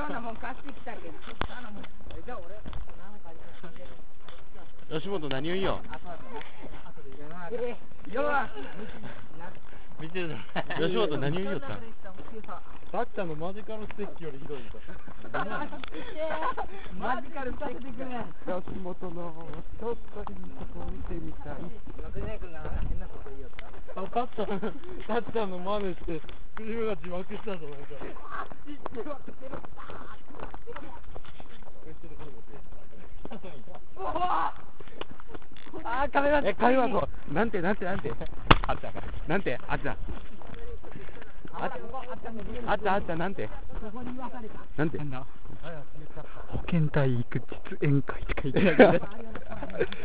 そうなもん買ってきたけど。じゃあ俺吉本何を言いよ。見てるの。吉本何を言いよった。たっちゃんのマジカルステッキよりひどいみたい。 マジカルステッキくれ。 吉本のちょっといいとこ見てみたい。たっちゃんの真似して自分が字幕したぞなんか。 あ、カメラ。 会話そう。なんて。あっちゃん。なんて。あっちゃん。なんて。なんて。 保健体育実演会って書いてある。